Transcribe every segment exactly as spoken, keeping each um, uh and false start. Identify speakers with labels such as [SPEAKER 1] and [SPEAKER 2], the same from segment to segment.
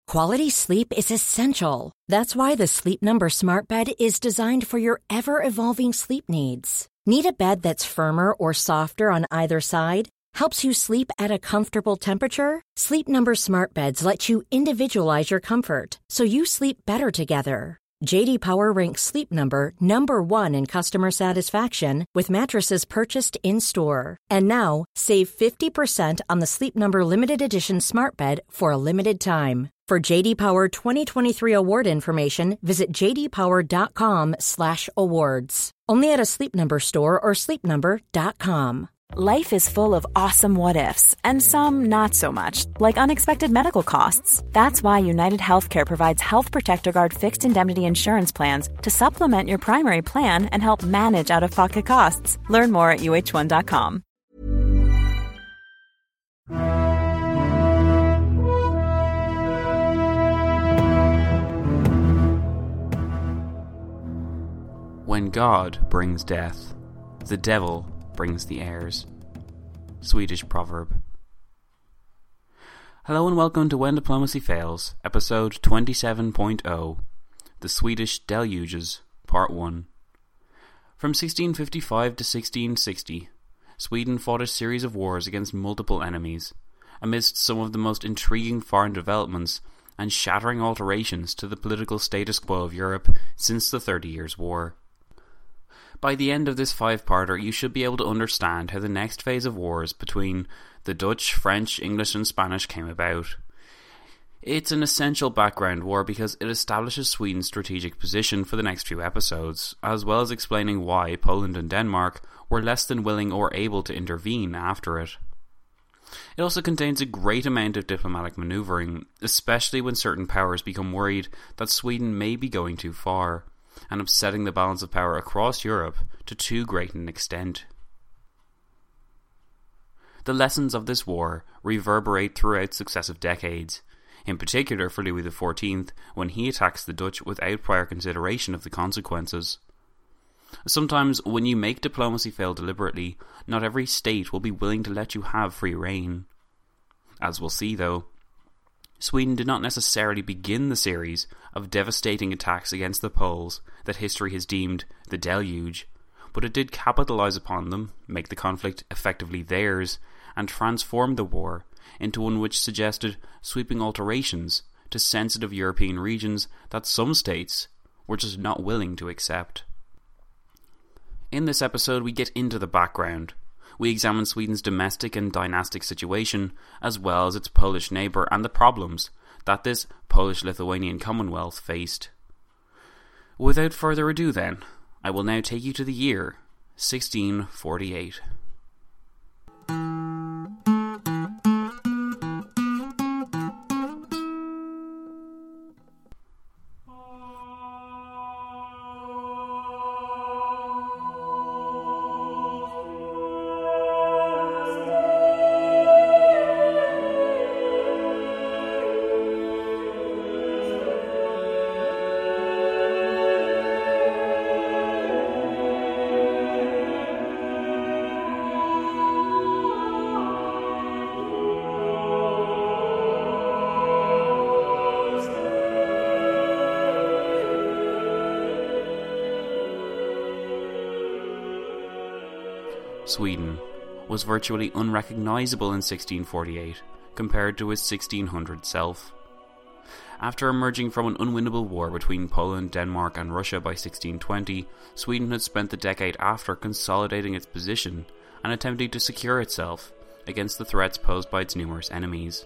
[SPEAKER 1] Quality sleep is essential. That's why the Sleep Number Smart Bed is designed for your ever-evolving sleep needs. Need a bed that's firmer or softer on either side? Helps you sleep at a comfortable temperature? Sleep Number Smart Beds let you individualize your comfort, so you sleep better together. J D Power ranks Sleep Number number one in customer satisfaction with mattresses purchased in-store. And now, save fifty percent on the Sleep Number Limited Edition Smart Bed for a limited time. For J D Power twenty twenty-three award information, visit j d power dot com slash awards. Only at a Sleep Number store or sleep number dot com.
[SPEAKER 2] Life is full of awesome what-ifs, and some not so much, like unexpected medical costs. That's why United Healthcare provides Health Protector Guard fixed indemnity insurance plans to supplement your primary plan and help manage out-of-pocket costs. Learn more at u h one dot com.
[SPEAKER 3] When God brings death, the devil brings the heirs. Swedish proverb. Hello and welcome to When Diplomacy Fails, episode twenty-seven point oh, The Swedish Deluges, part one. From sixteen fifty-five to sixteen sixty, Sweden fought a series of wars against multiple enemies, amidst some of the most intriguing foreign developments and shattering alterations to the political status quo of Europe since the Thirty Years' War. By the end of this five-parter, you should be able to understand how the next phase of wars between the Dutch, French, English and Spanish came about. It's an essential background war because it establishes Sweden's strategic position for the next few episodes, as well as explaining why Poland and Denmark were less than willing or able to intervene after it. It also contains a great amount of diplomatic manoeuvring, especially when certain powers become worried that Sweden may be going too far, and upsetting the balance of power across Europe to too great an extent. The lessons of this war reverberate throughout successive decades, in particular for Louis the fourteenth when he attacks the Dutch without prior consideration of the consequences. Sometimes when you make diplomacy fail deliberately, not every state will be willing to let you have free rein. As we'll see though, Sweden did not necessarily begin the series of devastating attacks against the Poles that history has deemed the deluge, but it did capitalise upon them, make the conflict effectively theirs, and transform the war into one which suggested sweeping alterations to sensitive European regions that some states were just not willing to accept. In this episode we get into the background. We examine Sweden's domestic and dynastic situation, as well as its Polish neighbour and the problems that this Polish-Lithuanian Commonwealth faced. Without further ado then, I will now take you to the year sixteen forty-eight. Sweden was virtually unrecognisable in sixteen forty-eight compared to its sixteen hundred self. After emerging from an unwinnable war between Poland, Denmark and Russia by sixteen twenty, Sweden had spent the decade after consolidating its position and attempting to secure itself against the threats posed by its numerous enemies.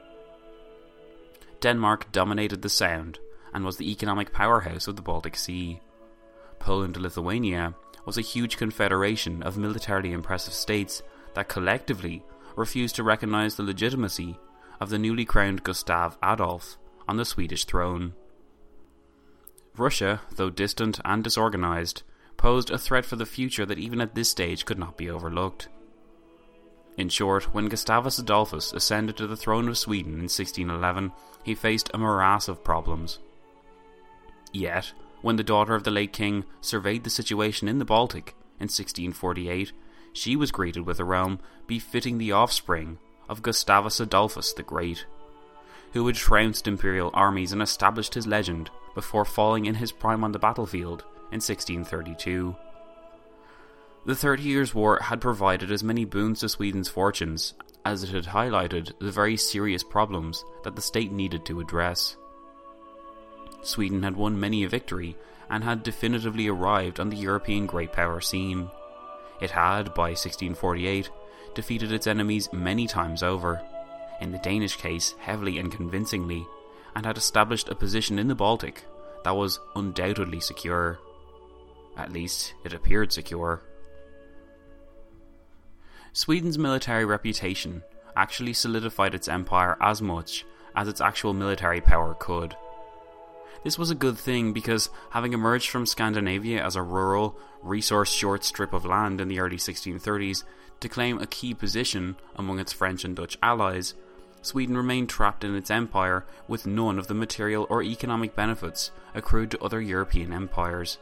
[SPEAKER 3] Denmark dominated the Sound and was the economic powerhouse of the Baltic Sea. Poland and Lithuania was a huge confederation of militarily impressive states that collectively refused to recognise the legitimacy of the newly crowned Gustav Adolf on the Swedish throne. Russia, though distant and disorganised, posed a threat for the future that even at this stage could not be overlooked. In short, when Gustavus Adolphus ascended to the throne of Sweden in sixteen eleven, he faced a morass of problems. Yet, when the daughter of the late king surveyed the situation in the Baltic in sixteen forty-eight, she was greeted with a realm befitting the offspring of Gustavus Adolphus the Great. who had trounced imperial armies and established his legend before falling in his prime on the battlefield in sixteen thirty-two. The Thirty Years' War had provided as many boons to Sweden's fortunes as it had highlighted the very serious problems that the state needed to address. Sweden had won many a victory and had definitively arrived on the European great power scene. It had, by sixteen forty-eight, defeated its enemies many times over, in the Danish case heavily and convincingly, and had established a position in the Baltic that was undoubtedly secure. At least, it appeared secure. Sweden's military reputation actually solidified its empire as much as its actual military power could. This was a good thing because, having emerged from Scandinavia as a rural, resource-short strip of land in the early sixteen thirties to claim a key position among its French and Dutch allies, Sweden remained trapped in its empire with none of the material or economic benefits accrued to other European empires.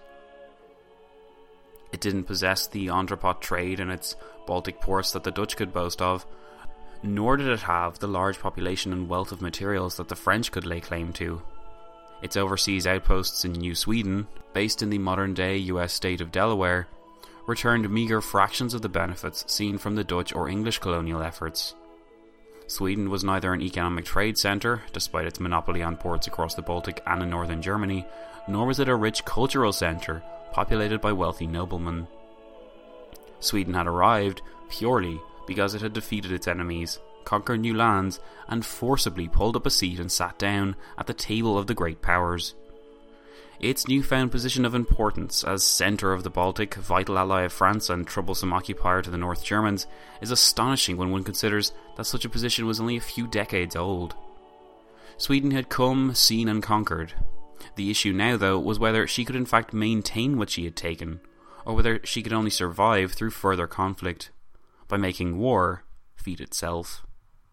[SPEAKER 3] It didn't possess the entrepot trade in its Baltic ports that the Dutch could boast of, nor did it have the large population and wealth of materials that the French could lay claim to. Its overseas outposts in New Sweden, based in the modern-day U S state of Delaware, returned meagre fractions of the benefits seen from the Dutch or English colonial efforts. Sweden was neither an economic trade centre, despite its monopoly on ports across the Baltic and in northern Germany, nor was it a rich cultural centre populated by wealthy noblemen. Sweden had arrived purely because it had defeated its enemies, conquered new lands, and forcibly pulled up a seat and sat down at the table of the great powers. Its newfound position of importance as centre of the Baltic, vital ally of France and troublesome occupier to the North Germans, is astonishing when one considers that such a position was only a few decades old. Sweden had come, seen and conquered. The issue now, though, was whether she could in fact maintain what she had taken, or whether she could only survive through further conflict, by making war feed itself.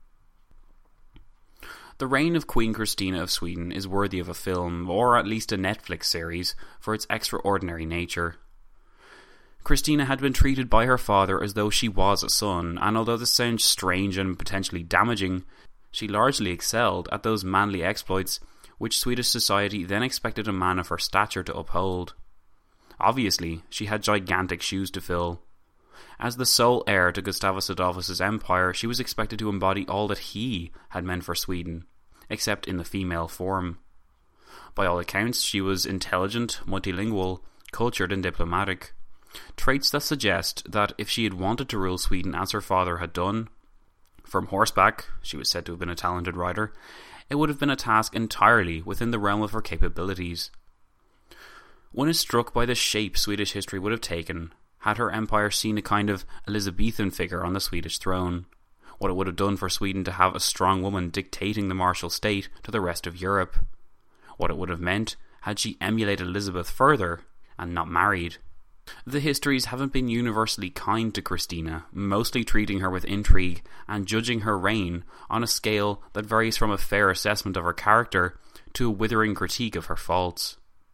[SPEAKER 3] The reign of Queen Christina of Sweden is worthy of a film, or at least a Netflix series, for its extraordinary nature. Christina had been treated by her father as though she was a son, and although this sounds strange and potentially damaging, she largely excelled at those manly exploits which Swedish society then expected a man of her stature to uphold. Obviously, she had gigantic shoes to fill. As the sole heir to Gustavus Adolphus's empire, she was expected to embody all that he had meant for Sweden, except in the female form. By all accounts, she was intelligent, multilingual, cultured and diplomatic. Traits that suggest that if she had wanted to rule Sweden as her father had done, from horseback, she was said to have been a talented rider, it would have been a task entirely within the realm of her capabilities. One is struck by the shape Swedish history would have taken had her empire seen a kind of Elizabethan figure on the Swedish throne, what it would have done for Sweden to have a strong woman dictating the martial state to the rest of Europe, what it would have meant had she emulated Elizabeth further and not married. The histories haven't been universally kind to Christina, mostly treating her with intrigue and judging her reign on a scale that varies from a fair assessment of her character to a withering critique of her faults.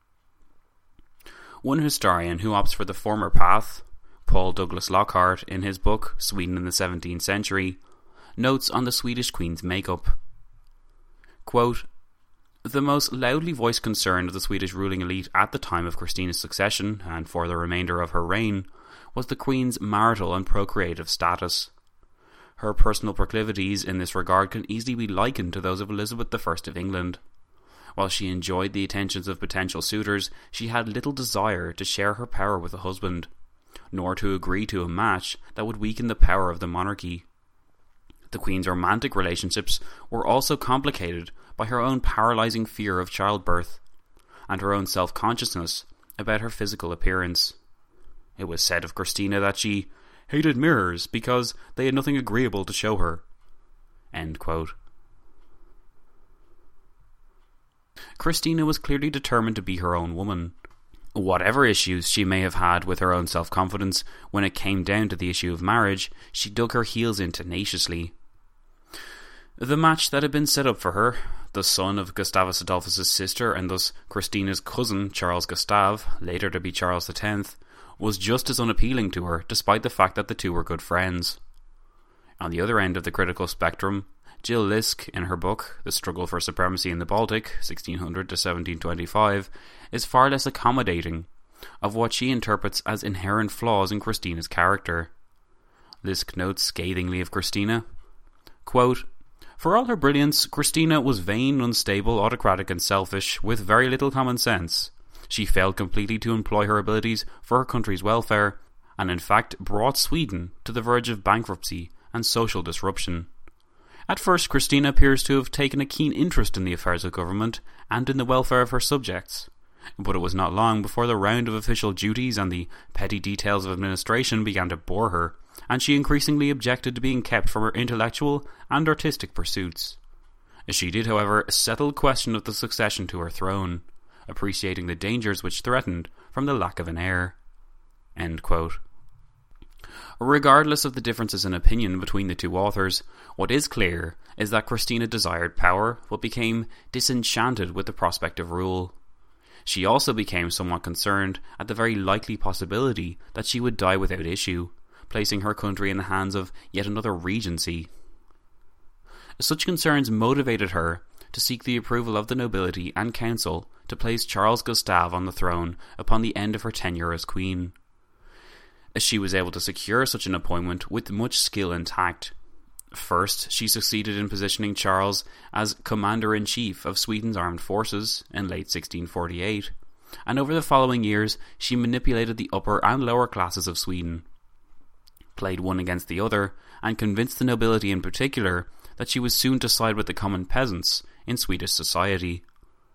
[SPEAKER 3] One historian who opts for the former path, Paul Douglas Lockhart, in his book Sweden in the seventeenth Century, notes on the Swedish Queen's makeup. Quote, "The most loudly voiced concern of the Swedish ruling elite at the time of Christina's succession, and for the remainder of her reign, was the Queen's marital and procreative status. Her personal proclivities in this regard can easily be likened to those of Elizabeth the First of England. While she enjoyed the attentions of potential suitors, she had little desire to share her power with a husband, nor to agree to a match that would weaken the power of the monarchy. The Queen's romantic relationships were also complicated by her own paralysing fear of childbirth, and her own self-consciousness about her physical appearance. It was said of Christina that she hated mirrors because they had nothing agreeable to show her." End quote. Christina was clearly determined to be her own woman. Whatever issues she may have had with her own self-confidence, when it came down to the issue of marriage, she dug her heels in tenaciously. The match that had been set up for her, the son of Gustavus Adolphus's sister and thus Christina's cousin Charles Gustave, later to be Charles the Tenth, was just as unappealing to her, despite the fact that the two were good friends. On the other end of the critical spectrum, Jill Lisk, in her book The Struggle for Supremacy in the Baltic, sixteen hundred to seventeen twenty-five, is far less accommodating of what she interprets as inherent flaws in Christina's character. Lisk notes scathingly of Christina, quote, "For all her brilliance, Christina was vain, unstable, autocratic and selfish, with very little common sense. She failed completely to employ her abilities for her country's welfare, and in fact brought Sweden to the verge of bankruptcy and social disruption. At first, Christina appears to have taken a keen interest in the affairs of government and in the welfare of her subjects. But it was not long before the round of official duties and the petty details of administration began to bore her, and she increasingly objected to being kept from her intellectual and artistic pursuits. She did, however, settle the question of the succession to her throne, appreciating the dangers which threatened from the lack of an heir." End quote. Regardless of the differences in opinion between the two authors, what is clear is that Christina desired power, but became disenchanted with the prospect of rule. She also became somewhat concerned at the very likely possibility that she would die without issue, placing her country in the hands of yet another regency. Such concerns motivated her to seek the approval of the nobility and council to place Charles Gustave on the throne upon the end of her tenure as queen. She was able to secure such an appointment with much skill and tact. First, she succeeded in positioning Charles as Commander-in-Chief of Sweden's armed forces in late sixteen forty-eight, and over the following years she manipulated the upper and lower classes of Sweden, played one against the other, and convinced the nobility in particular that she was soon to side with the common peasants in Swedish society.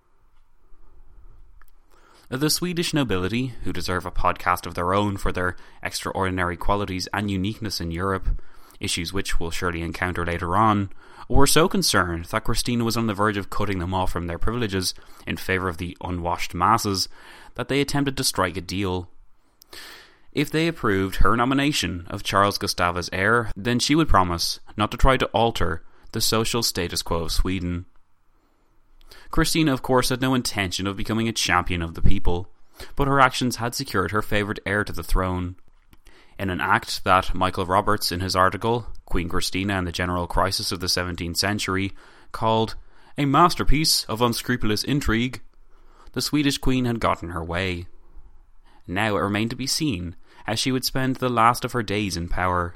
[SPEAKER 3] The Swedish nobility, who deserve a podcast of their own for their extraordinary qualities and uniqueness in Europe, issues which we'll surely encounter later on, were so concerned that Christina was on the verge of cutting them off from their privileges in favour of the unwashed masses that they attempted to strike a deal. If they approved her nomination of Charles Gustave as heir, then she would promise not to try to alter the social status quo of Sweden. Christina, of course, had no intention of becoming a champion of the people, but her actions had secured her favoured heir to the throne. In an act that Michael Roberts, in his article, Queen Christina and the General Crisis of the seventeenth Century, called a masterpiece of unscrupulous intrigue, the Swedish queen had gotten her way. Now it remained to be seen how she would spend the last of her days in power.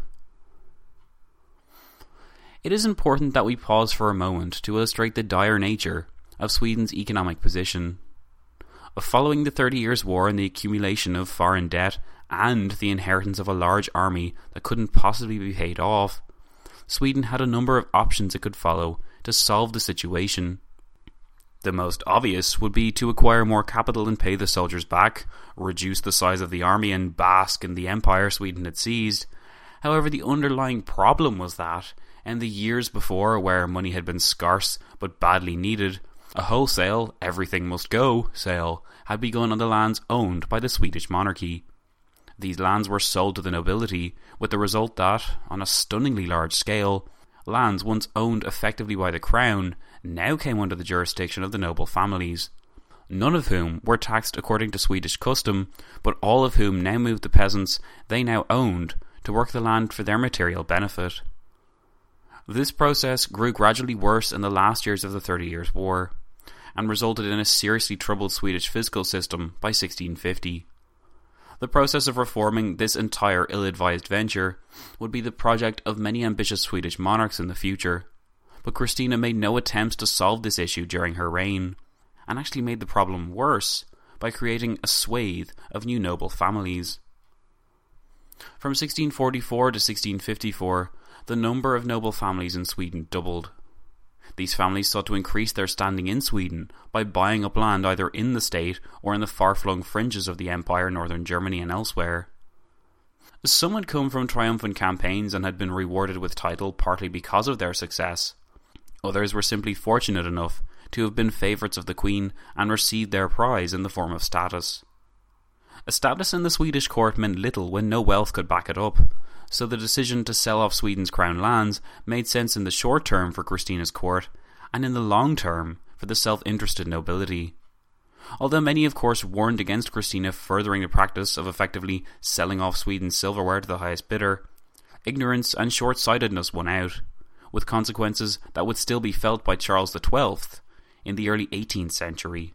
[SPEAKER 3] It is important that we pause for a moment to illustrate the dire nature of Sweden's economic position. Following the Thirty Years' War and the accumulation of foreign debt and the inheritance of a large army that couldn't possibly be paid off, Sweden had a number of options it could follow to solve the situation. The most obvious would be to acquire more capital and pay the soldiers back, reduce the size of the army and bask in the empire Sweden had seized. However, the underlying problem was that, in the years before, where money had been scarce but badly needed, a wholesale, everything must go sale had begun on the lands owned by the Swedish monarchy. These lands were sold to the nobility, with the result that, on a stunningly large scale, lands once owned effectively by the crown now came under the jurisdiction of the noble families, none of whom were taxed according to Swedish custom, but all of whom now moved the peasants they now owned to work the land for their material benefit. This process grew gradually worse in the last years of the Thirty Years' War, and resulted in a seriously troubled Swedish fiscal system by sixteen fifty. The process of reforming this entire ill-advised venture would be the project of many ambitious Swedish monarchs in the future, but Christina made no attempts to solve this issue during her reign, and actually made the problem worse by creating a swathe of new noble families. From sixteen forty-four to sixteen fifty-four, the number of noble families in Sweden doubled. These families sought to increase their standing in Sweden by buying up land either in the state or in the far-flung fringes of the empire, northern Germany and elsewhere. Some had come from triumphant campaigns and had been rewarded with title partly because of their success. Others were simply fortunate enough to have been favourites of the Queen and received their prize in the form of status. A status in the Swedish court meant little when no wealth could back it up, so the decision to sell off Sweden's crown lands made sense in the short term for Christina's court, and in the long term for the self-interested nobility. Although many of course warned against Christina furthering the practice of effectively selling off Sweden's silverware to the highest bidder, ignorance and short-sightedness won out, with consequences that would still be felt by Charles the Twelfth in the early eighteenth century.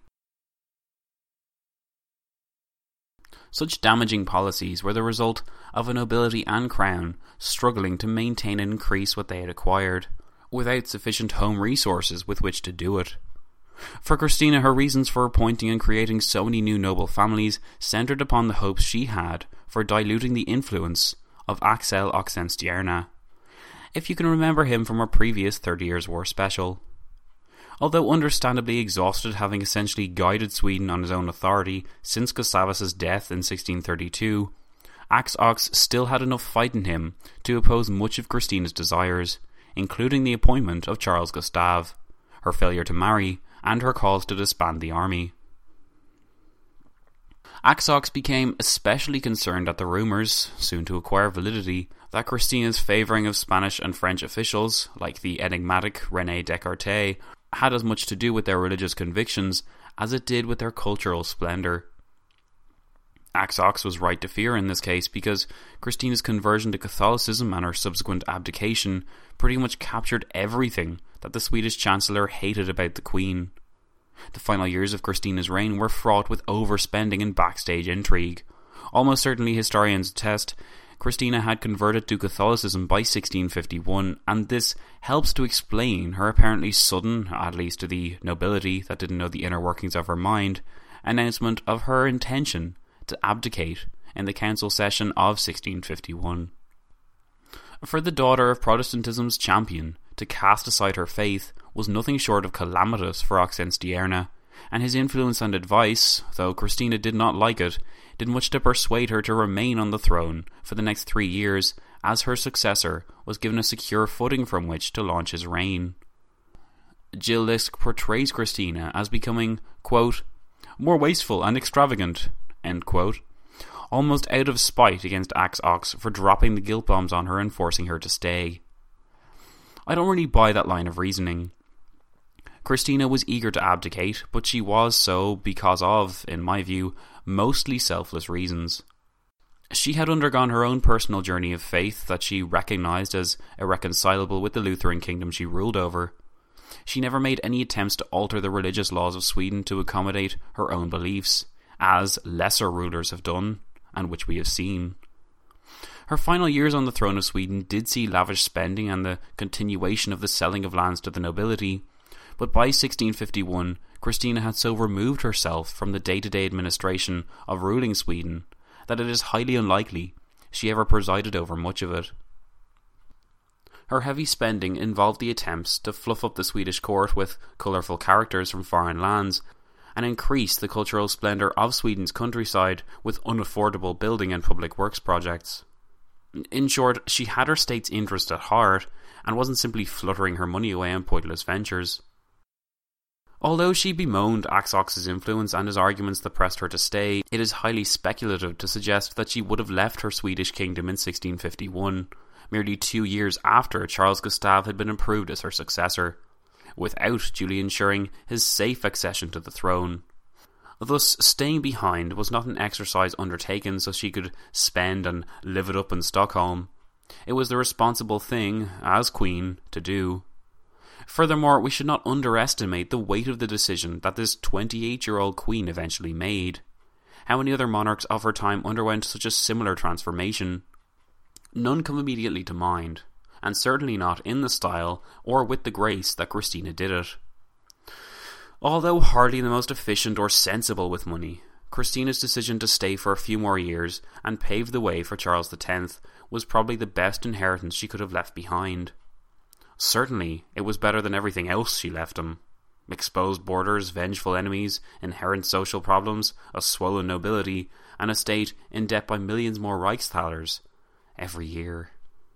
[SPEAKER 3] Such damaging policies were the result of a nobility and crown struggling to maintain and increase what they had acquired, without sufficient home resources with which to do it. For Christina, her reasons for appointing and creating so many new noble families centred upon the hopes she had for diluting the influence of Axel Oxenstierna, if you can remember him from our previous Thirty Years' War special. Although understandably exhausted, having essentially guided Sweden on his own authority since Gustavus's death in sixteen thirty-two, Axe Ox still had enough fight in him to oppose much of Christina's desires, including the appointment of Charles Gustav, her failure to marry, and her calls to disband the army. Axe Ox became especially concerned at the rumours, soon to acquire validity, that Christina's favouring of Spanish and French officials, like the enigmatic René Descartes, had as much to do with their religious convictions as it did with their cultural splendour. Axe Ox was right to fear in this case because Christina's conversion to Catholicism and her subsequent abdication pretty much captured everything that the Swedish Chancellor hated about the Queen. The final years of Christina's reign were fraught with overspending and backstage intrigue. Almost certainly, historians attest, Christina had converted to Catholicism by sixteen fifty-one, and this helps to explain her apparently sudden, at least to the nobility that didn't know the inner workings of her mind, announcement of her intention to abdicate in the council session of sixteen fifty-one. For the daughter of Protestantism's champion to cast aside her faith was nothing short of calamitous for Oxenstierna, and his influence and advice, though Christina did not like it, did much to persuade her to remain on the throne for the next three years, as her successor was given a secure footing from which to launch his reign. Jill Lisk portrays Christina as becoming, quote, more wasteful and extravagant, end quote, almost out of spite against Axe Ox for dropping the guilt bombs on her and forcing her to stay. I don't really buy that line of reasoning. Christina was eager to abdicate, but she was so because of, in my view, mostly selfless reasons. She had undergone her own personal journey of faith that she recognised as irreconcilable with the Lutheran kingdom she ruled over. She never made any attempts to alter the religious laws of Sweden to accommodate her own beliefs, as lesser rulers have done, and which we have seen. Her final years on the throne of Sweden did see lavish spending and the continuation of the selling of lands to the nobility, but by sixteen fifty-one, Christina had so removed herself from the day-to-day administration of ruling Sweden that it is highly unlikely she ever presided over much of it. Her heavy spending involved the attempts to fluff up the Swedish court with colourful characters from foreign lands and increase the cultural splendour of Sweden's countryside with unaffordable building and public works projects. In short, she had her state's interest at heart and wasn't simply fluttering her money away on pointless ventures. Although she bemoaned Axe Ox's influence and his arguments that pressed her to stay, it is highly speculative to suggest that she would have left her Swedish kingdom in sixteen fifty-one, merely two years after Charles Gustav had been approved as her successor, without duly ensuring his safe accession to the throne. Thus, staying behind was not an exercise undertaken so she could spend and live it up in Stockholm. It was the responsible thing, as queen, to do. Furthermore, we should not underestimate the weight of the decision that this twenty-eight-year-old queen eventually made. How many other monarchs of her time underwent such a similar transformation? None come immediately to mind, and certainly not in the style or with the grace that Christina did it. Although hardly the most efficient or sensible with money, Christina's decision to stay for a few more years and pave the way for Charles the Tenth was probably the best inheritance she could have left behind. Certainly, it was better than everything else she left him. Exposed borders, vengeful enemies, inherent social problems, a swollen nobility, and a state in debt by millions more Reichsthalers every year.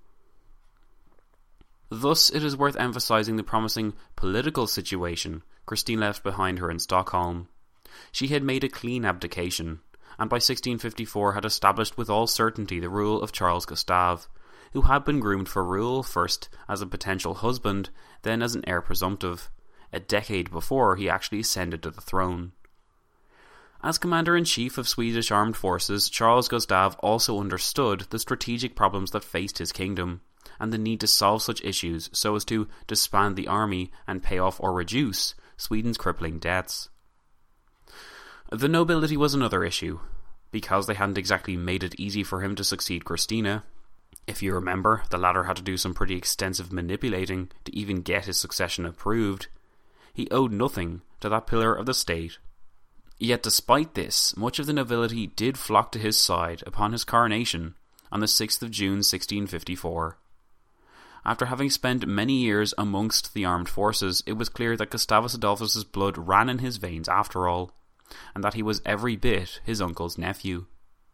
[SPEAKER 3] Thus, it is worth emphasising the promising political situation Christine left behind her in Stockholm. She had made a clean abdication, and by sixteen fifty-four had established with all certainty the rule of Charles Gustav, who had been groomed for rule, first as a potential husband, then as an heir presumptive, a decade before he actually ascended to the throne. As Commander-in-Chief of Swedish Armed Forces, Charles Gustav also understood the strategic problems that faced his kingdom, and the need to solve such issues so as to disband the army and pay off or reduce Sweden's crippling debts. The nobility was another issue, because they hadn't exactly made it easy for him to succeed Christina. If you remember, the latter had to do some pretty extensive manipulating to even get his succession approved. He owed nothing to that pillar of the state. Yet despite this, much of the nobility did flock to his side upon his coronation on the sixth of June sixteen fifty-four. After having spent many years amongst the armed forces, it was clear that Gustavus Adolphus's blood ran in his veins after all, and that he was every bit his uncle's nephew.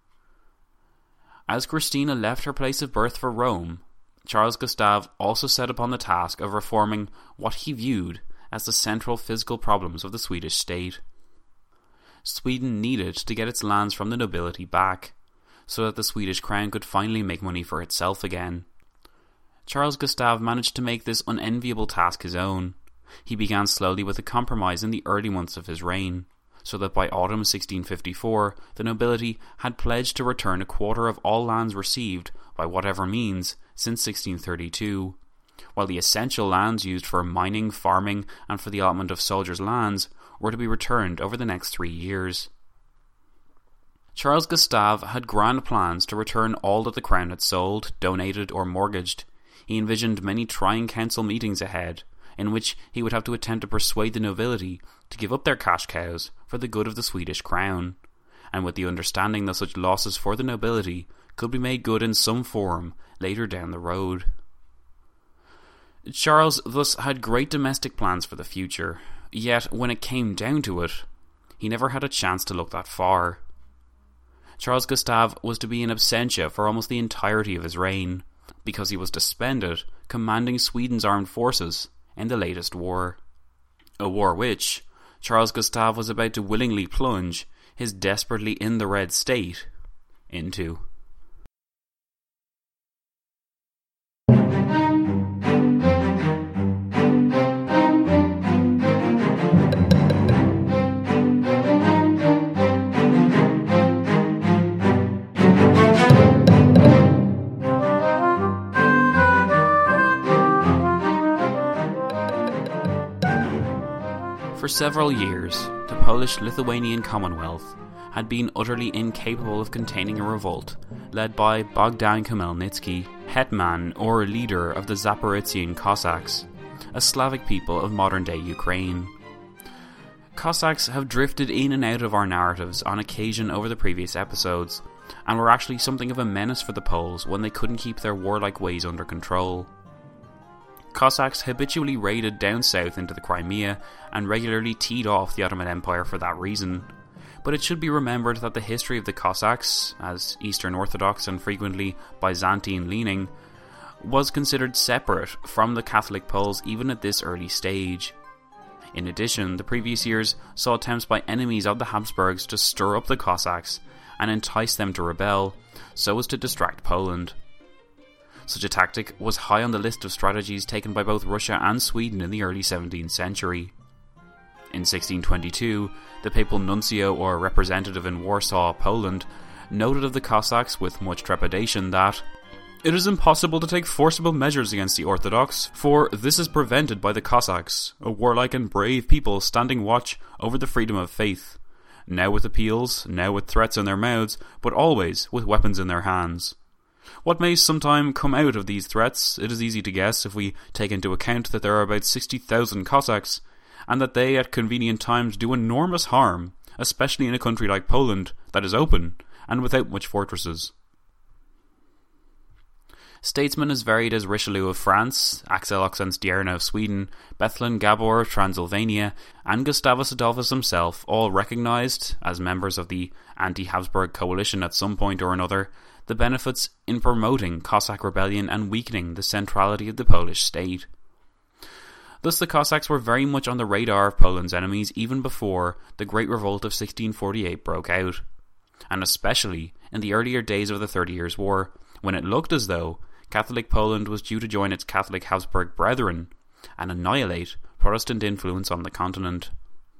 [SPEAKER 3] As Christina left her place of birth for Rome, Charles Gustav also set upon the task of reforming what he viewed as the central physical problems of the Swedish state. Sweden needed to get its lands from the nobility back, so that the Swedish crown could finally make money for itself again. Charles Gustav managed to make this unenviable task his own. He began slowly with a compromise in the early months of his reign, so that by autumn sixteen fifty-four the nobility had pledged to return a quarter of all lands received by whatever means since sixteen thirty-two, while the essential lands used for mining, farming, and for the allotment of soldiers' lands were to be returned over the next three years. Charles Gustav had grand plans to return all that the crown had sold, donated, or mortgaged. He envisioned many trying council meetings ahead, in which he would have to attempt to persuade the nobility to give up their cash cows for the good of the Swedish crown, and with the understanding that such losses for the nobility could be made good in some form later down the road. Charles thus had great domestic plans for the future, yet when it came down to it, he never had a chance to look that far. Charles Gustav was to be in absentia for almost the entirety of his reign, because he was to spend it commanding Sweden's armed forces in the latest war. A war which Charles Gustav was about to willingly plunge his desperately in-the-red state into. For several years, the Polish-Lithuanian Commonwealth had been utterly incapable of containing a revolt led by Bogdan Khmelnytsky, hetman or leader of the Zaporizhian Cossacks, a Slavic people of modern-day Ukraine. Cossacks have drifted in and out of our narratives on occasion over the previous episodes, and were actually something of a menace for the Poles when they couldn't keep their warlike ways under control. Cossacks habitually raided down south into the Crimea and regularly teed off the Ottoman Empire for that reason. But it should be remembered that the history of the Cossacks, as Eastern Orthodox and frequently Byzantine-leaning, was considered separate from the Catholic Poles even at this early stage. In addition, the previous years saw attempts by enemies of the Habsburgs to stir up the Cossacks and entice them to rebel, so as to distract Poland. Such a tactic was high on the list of strategies taken by both Russia and Sweden in the early seventeenth century. In sixteen twenty-two, the papal nuncio or representative in Warsaw, Poland, noted of the Cossacks with much trepidation that "it is impossible to take forcible measures against the Orthodox, for this is prevented by the Cossacks, a warlike and brave people standing watch over the freedom of faith, now with appeals, now with threats in their mouths, but always with weapons in their hands. What may sometime come out of these threats, it is easy to guess if we take into account that there are about sixty thousand Cossacks, and that they at convenient times do enormous harm, especially in a country like Poland that is open and without much fortresses." Statesmen as varied as Richelieu of France, Axel Oxenstierna of Sweden, Bethlen Gabor of Transylvania, and Gustavus Adolphus himself all recognised, as members of the anti-Habsburg coalition at some point or another, the benefits in promoting Cossack rebellion and weakening the centrality of the Polish state. Thus the Cossacks were very much on the radar of Poland's enemies even before the Great Revolt of sixteen forty-eight broke out, and especially in the earlier days of the Thirty Years' War, when it looked as though Catholic Poland was due to join its Catholic Habsburg brethren and annihilate Protestant influence on the continent.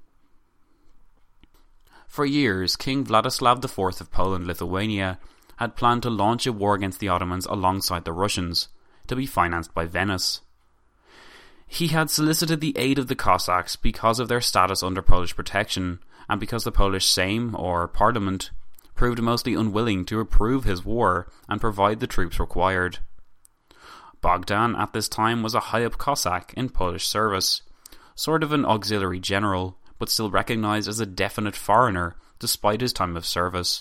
[SPEAKER 3] For years, King Vladislav the Fourth of Poland-Lithuania had planned to launch a war against the Ottomans alongside the Russians, to be financed by Venice. He had solicited the aid of the Cossacks because of their status under Polish protection, and because the Polish Sejm, or Parliament, proved mostly unwilling to approve his war and provide the troops required. Bogdan at this time was a high-up Cossack in Polish service, sort of an auxiliary general, but still recognised as a definite foreigner despite his time of service.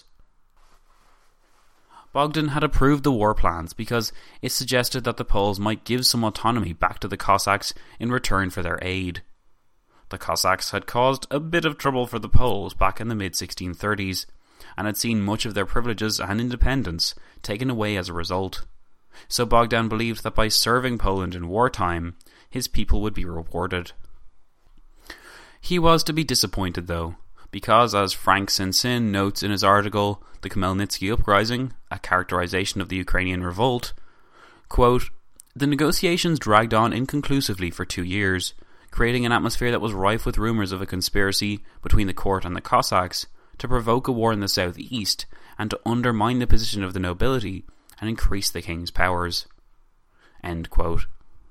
[SPEAKER 3] Bogdan had approved the war plans because it suggested that the Poles might give some autonomy back to the Cossacks in return for their aid. The Cossacks had caused a bit of trouble for the Poles back in the mid sixteen thirties, and had seen much of their privileges and independence taken away as a result. So Bogdan believed that by serving Poland in wartime, his people would be rewarded. He was to be disappointed though, because as Frank Sinsin notes in his article The Khmelnytsky Uprising, a characterization of the Ukrainian revolt, quote, "The negotiations dragged on inconclusively for two years, creating an atmosphere that was rife with rumours of a conspiracy between the court and the Cossacks to provoke a war in the southeast and to undermine the position of the nobility and increase the king's powers." End quote.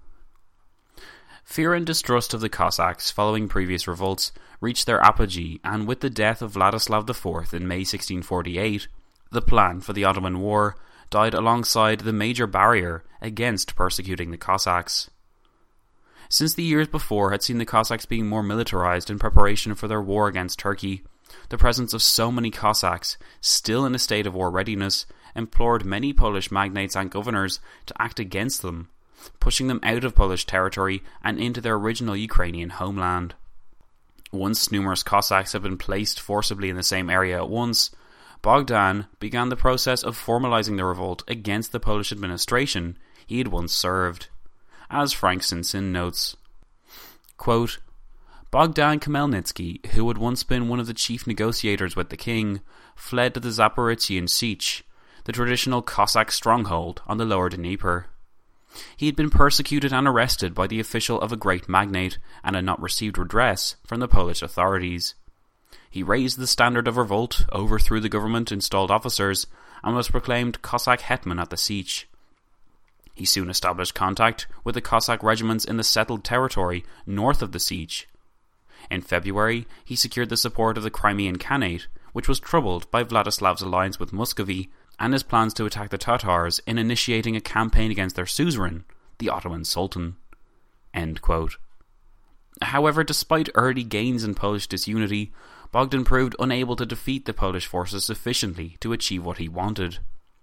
[SPEAKER 3] Fear and distrust of the Cossacks following previous revolts reached their apogee, and with the death of Vladislav the Fourth in May sixteen forty-eight, the plan for the Ottoman War died alongside the major barrier against persecuting the Cossacks. Since the years before had seen the Cossacks being more militarized in preparation for their war against Turkey, the presence of so many Cossacks, still in a state of war readiness, implored many Polish magnates and governors to act against them, pushing them out of Polish territory and into their original Ukrainian homeland. Once numerous Cossacks had been placed forcibly in the same area at once, Bogdan began the process of formalizing the revolt against the Polish administration he had once served. As Frank Sinsin notes, quote, "Bogdan Khmelnytsky, who had once been one of the chief negotiators with the king, fled to the Zaporizhian Sich, the traditional Cossack stronghold on the lower Dnieper. He had been persecuted and arrested by the official of a great magnate and had not received redress from the Polish authorities. He raised the standard of revolt, overthrew the government-installed officers, and was proclaimed Cossack hetman at the Sich. He soon established contact with the Cossack regiments in the settled territory north of the Sich. In February, he secured the support of the Crimean Khanate, which was troubled by Vladislav's alliance with Muscovy and his plans to attack the Tatars in initiating a campaign against their suzerain, the Ottoman Sultan." End quote. However, despite early gains in Polish disunity, Bogdan proved unable to defeat the Polish forces sufficiently to achieve what he wanted.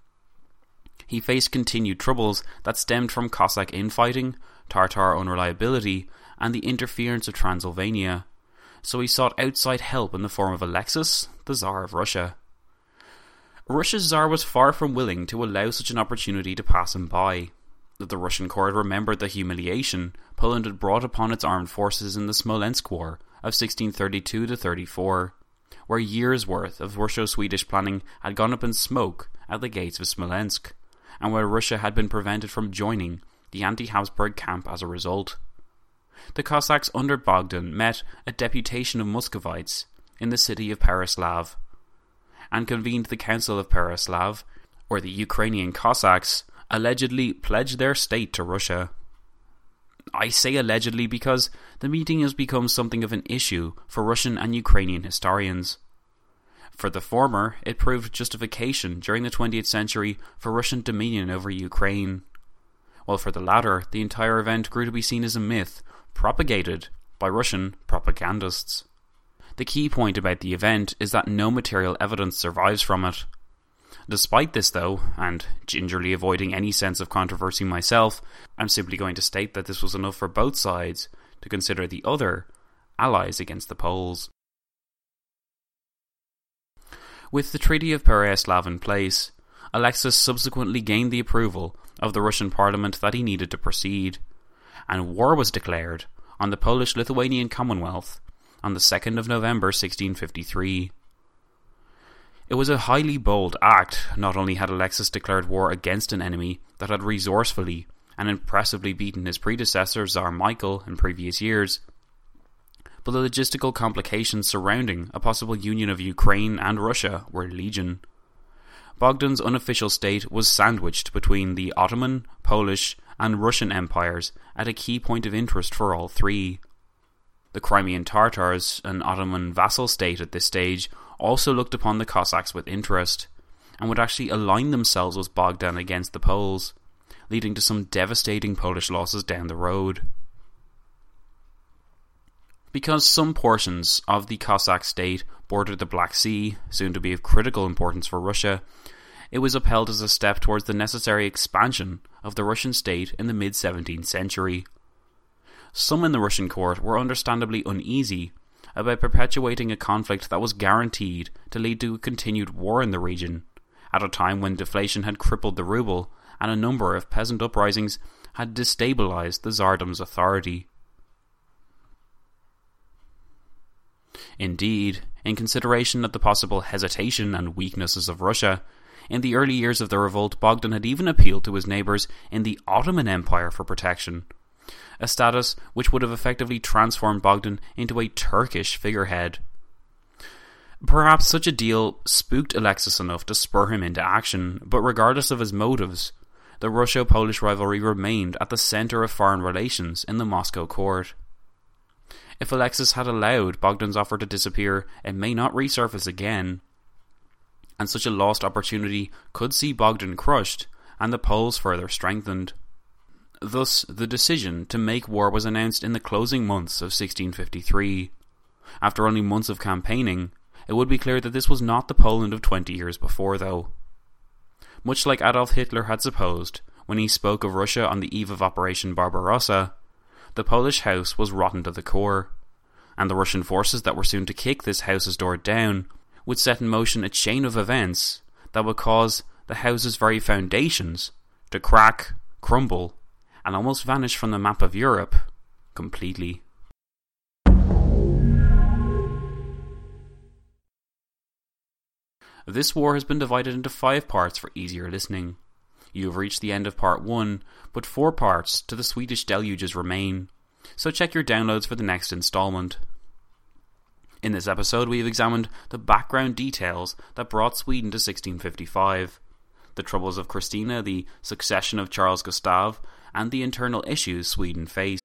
[SPEAKER 3] He faced continued troubles that stemmed from Cossack infighting, Tatar unreliability, and the interference of Transylvania, so he sought outside help in the form of Alexis, the Tsar of Russia. Russia's Tsar was far from willing to allow such an opportunity to pass him by. The Russian court remembered the humiliation Poland had brought upon its armed forces in the Smolensk War of sixteen thirty-two to thirty-four, where years' worth of Russo-Swedish planning had gone up in smoke at the gates of Smolensk, and where Russia had been prevented from joining the anti-Habsburg camp as a result. The Cossacks under Bogdan met a deputation of Muscovites in the city of Pereslav, and convened the Council of Pereslav, where the Ukrainian Cossacks allegedly pledged their state to Russia. I say allegedly because the meeting has become something of an issue for Russian and Ukrainian historians. For the former, it proved justification during the twentieth century for Russian dominion over Ukraine, while for the latter, the entire event grew to be seen as a myth propagated by Russian propagandists. The key point about the event is that no material evidence survives from it. Despite this though, and gingerly avoiding any sense of controversy myself, I'm simply going to state that this was enough for both sides to consider the other allies against the Poles. With the Treaty of Pereyaslav in place, Alexis subsequently gained the approval of the Russian parliament that he needed to proceed, and war was declared on the Polish-Lithuanian Commonwealth on the second of November sixteen fifty-three. It was a highly bold act. Not only had Alexis declared war against an enemy that had resourcefully and impressively beaten his predecessor Tsar Michael in previous years, but the logistical complications surrounding a possible union of Ukraine and Russia were legion. Bogdan's unofficial state was sandwiched between the Ottoman, Polish, and Russian empires at a key point of interest for all three. The Crimean Tatars, an Ottoman vassal state at this stage, also looked upon the Cossacks with interest, and would actually align themselves with Bogdan against the Poles, leading to some devastating Polish losses down the road. Because some portions of the Cossack state bordered the Black Sea, soon to be of critical importance for Russia, it was upheld as a step towards the necessary expansion of the Russian state in the mid-seventeenth century. Some in the Russian court were understandably uneasy about perpetuating a conflict that was guaranteed to lead to a continued war in the region, at a time when deflation had crippled the ruble and a number of peasant uprisings had destabilized the Tsardom's authority. Indeed, in consideration of the possible hesitation and weaknesses of Russia, in the early years of the revolt, Bogdan had even appealed to his neighbours in the Ottoman Empire for protection, a status which would have effectively transformed Bogdan into a Turkish figurehead. Perhaps such a deal spooked Alexis enough to spur him into action, but regardless of his motives, the Russo-Polish rivalry remained at the centre of foreign relations in the Moscow court. If Alexis had allowed Bogdan's offer to disappear, it may not resurface again, and such a lost opportunity could see Bogdan crushed and the Poles further strengthened. Thus, the decision to make war was announced in the closing months of sixteen fifty-three. After only months of campaigning, it would be clear that this was not the Poland of twenty years before, though. Much like Adolf Hitler had supposed when he spoke of Russia on the eve of Operation Barbarossa, the Polish house was rotten to the core, and the Russian forces that were soon to kick this house's door down would set in motion a chain of events that would cause the house's very foundations to crack, crumble, and almost vanish from the map of Europe completely. This war has been divided into five parts for easier listening. You have reached the end of part one, but four parts to the Swedish deluges remain, so check your downloads for the next installment. In this episode, we have examined the background details that brought Sweden to sixteen fifty-five, the troubles of Christina, the succession of Charles Gustav, and the internal issues Sweden faced.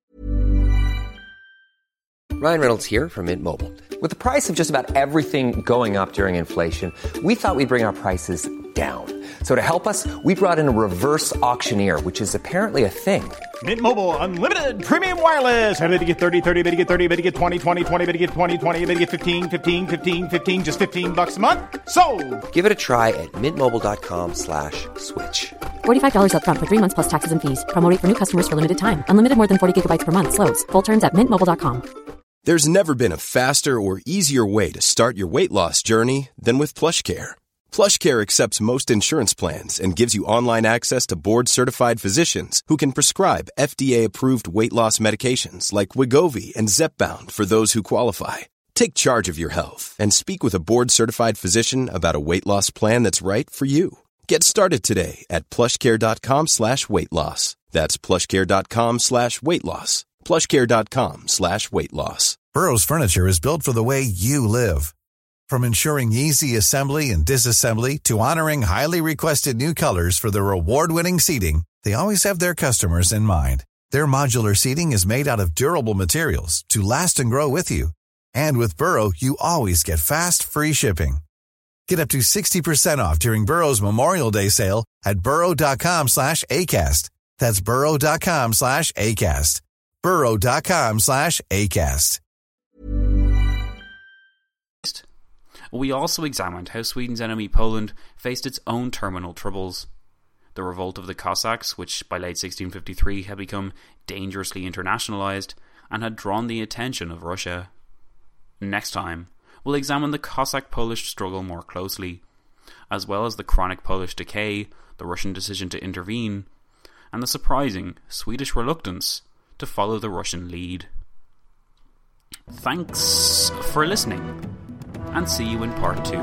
[SPEAKER 4] Ryan Reynolds here from Mint Mobile. With the price of just about everything going up during inflation, we thought we'd bring our prices down. So to help us, we brought in a reverse auctioneer, which is apparently a thing.
[SPEAKER 5] Mint Mobile Unlimited Premium Wireless. How to get thirty, thirty, how to get thirty, how to get twenty, twenty, twenty, how to get twenty, twenty, how to get fifteen, fifteen, fifteen, fifteen, just fifteen bucks a month? Sold! Give it a try at mintmobile.com slash switch.
[SPEAKER 6] forty-five dollars up front for three months plus taxes and fees. Promo rate for new customers for limited time. Unlimited more than forty gigabytes per month. Slows full terms at mint mobile dot com.
[SPEAKER 7] There's never been a faster or easier way to start your weight loss journey than with PlushCare. PlushCare accepts most insurance plans and gives you online access to board-certified physicians who can prescribe F D A-approved weight loss medications like Wegovy and Zepbound for those who qualify. Take charge of your health and speak with a board-certified physician about a weight loss plan that's right for you. Get started today at plushcare.com slash weight loss. That's plushcare.com slash weight loss. plushcare.com slash weight loss.
[SPEAKER 8] Burrow's furniture is built for the way you live. From ensuring easy assembly and disassembly to honoring highly requested new colors for their award-winning seating, they always have their customers in mind. Their modular seating is made out of durable materials to last and grow with you. And with Burrow, you always get fast, free shipping. Get up to sixty percent off during Burrow's Memorial Day sale at burrow.com slash ACAST. That's burrow.com slash ACAST. burrow.com slash ACAST.
[SPEAKER 3] We also examined how Sweden's enemy Poland faced its own terminal troubles. The revolt of the Cossacks, which by late sixteen fifty-three had become dangerously internationalized and had drawn the attention of Russia. Next time, we'll examine the Cossack-Polish struggle more closely, as well as the chronic Polish decay, the Russian decision to intervene, and the surprising Swedish reluctance to follow the Russian lead. Thanks for listening, and see you in part two.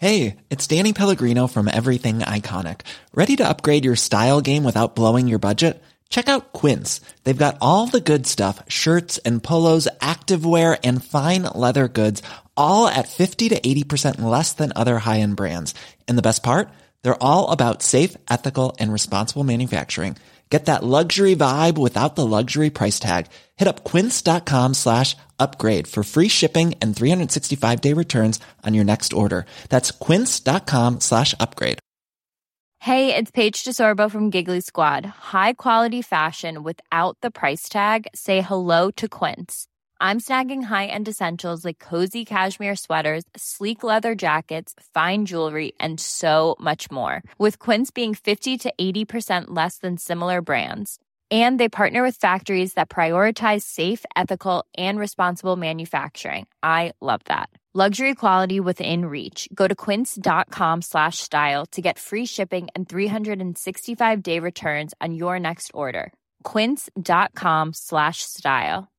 [SPEAKER 9] Hey, it's Danny Pellegrino from Everything Iconic. Ready to upgrade your style game without blowing your budget? Check out Quince. They've got all the good stuff, shirts and polos, activewear, and fine leather goods, all at fifty to eighty percent less than other high-end brands. And the best part? They're all about safe, ethical, and responsible manufacturing. Get that luxury vibe without the luxury price tag. Hit up quince.com slash upgrade for free shipping and three sixty-five day returns on your next order. That's quince.com slash upgrade.
[SPEAKER 10] Hey, it's Paige DeSorbo from Giggly Squad. High quality fashion without the price tag. Say hello to Quince. I'm snagging high-end essentials like cozy cashmere sweaters, sleek leather jackets, fine jewelry, and so much more. With Quince being fifty to eighty percent less than similar brands. And they partner with factories that prioritize safe, ethical, and responsible manufacturing. I love that. Luxury quality within reach. Go to quince.com slash style to get free shipping and three sixty-five day returns on your next order. Quince.com slash style.